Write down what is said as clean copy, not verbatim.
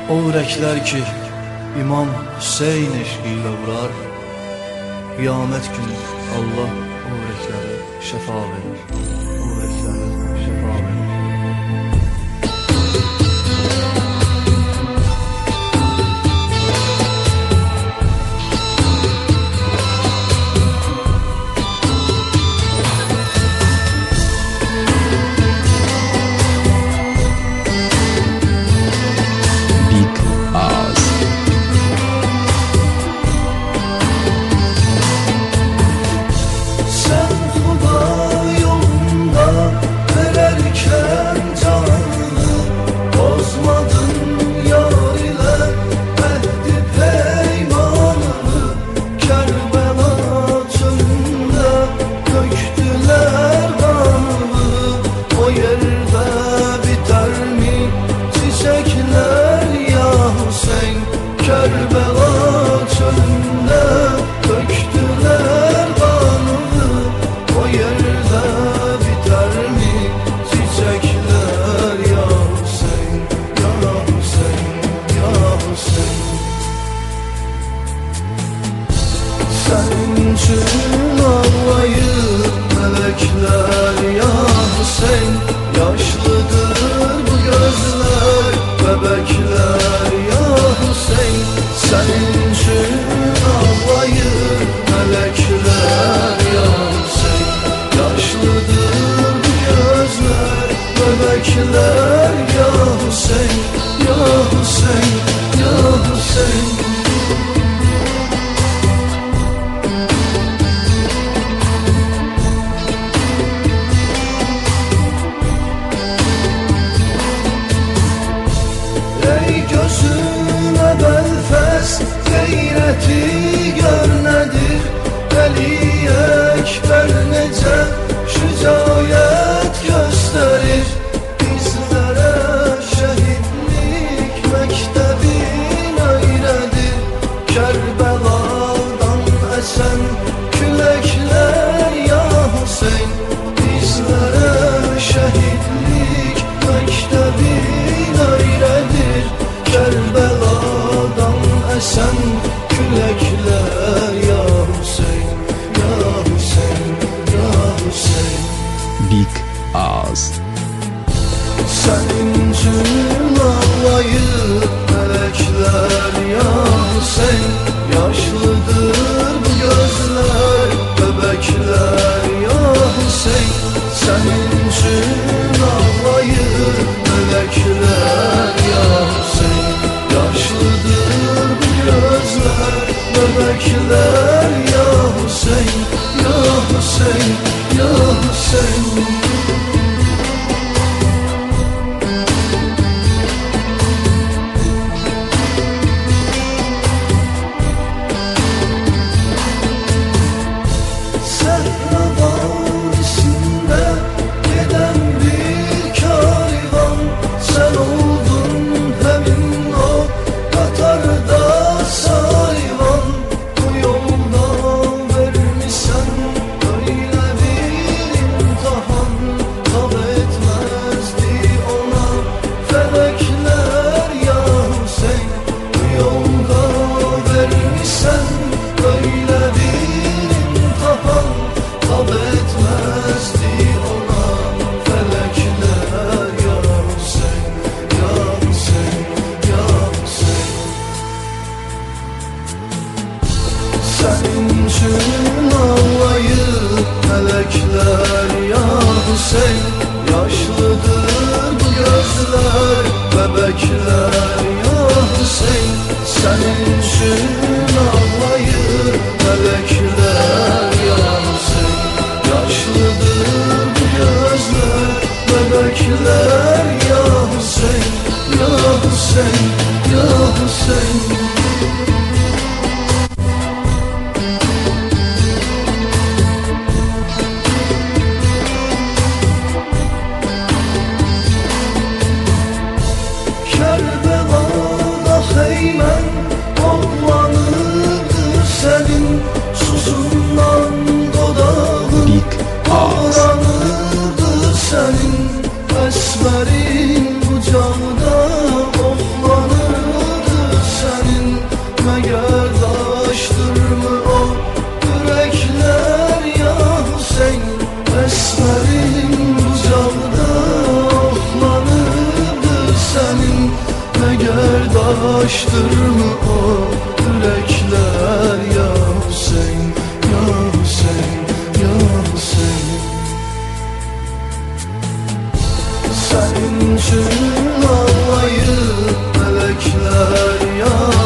O ürəklər ki, İmam Hüseyn eşqiyle vurar, qiyamət günü Allah o ürəkləri şəfa verir, o ürəkləri şəfa verir. Senin için ağlayır melekler ya Hüseyin. Yaşlıdır bu gözler, bebekler ya Hüseyin. Senin için ağlayır melekler ya Hüseyin. Yaşlıdır bu gözler, bebekler ya Hüseyin. Ya Hüseyin, ya Hüseyin. Gözüne belfes gayreti gör nedir? Veli Ekber nece şücayet gösterir? Bizlere şehitlik mektebin öyledir. Kerbeladan esen külekler ya Hüseyin. Bizlere şehitlik mektebin öyledir. Kerbeladan esen külekler ya Hüseyin, ya Hüseyin, ya Hüseyin. Big Ağız. Senin için ağlayır melekler ya Hüseyin. Yaşlıdır bu gözler, bebekler ya Hüseyin. Senin için ağlayır melekler ya Hüseyin. Yaşlıdır bu gözler, bebekler ya Hüseyin. Ya Hüseyin, ya Hüseyin. Senin için ağlayır melekler ya Hüseyin. Yaşlıdır bu gözler, bebekler ya Hüseyin. Senin için ağlayır melekler ya Hüseyin. Yaşlıdır bu gözler, bebekler ya Hüseyin. Ya Hüseyin, ya Hüseyin. Kerbela'da heymen toplanırdı senin. Susundan dodağın ağranırdı senin. Esmerin kucağında oklanırdı Barıştır mı o yürekler ya Hüseyin, ya Hüseyin, ya Hüseyin. Senin için ağlayır melekler ya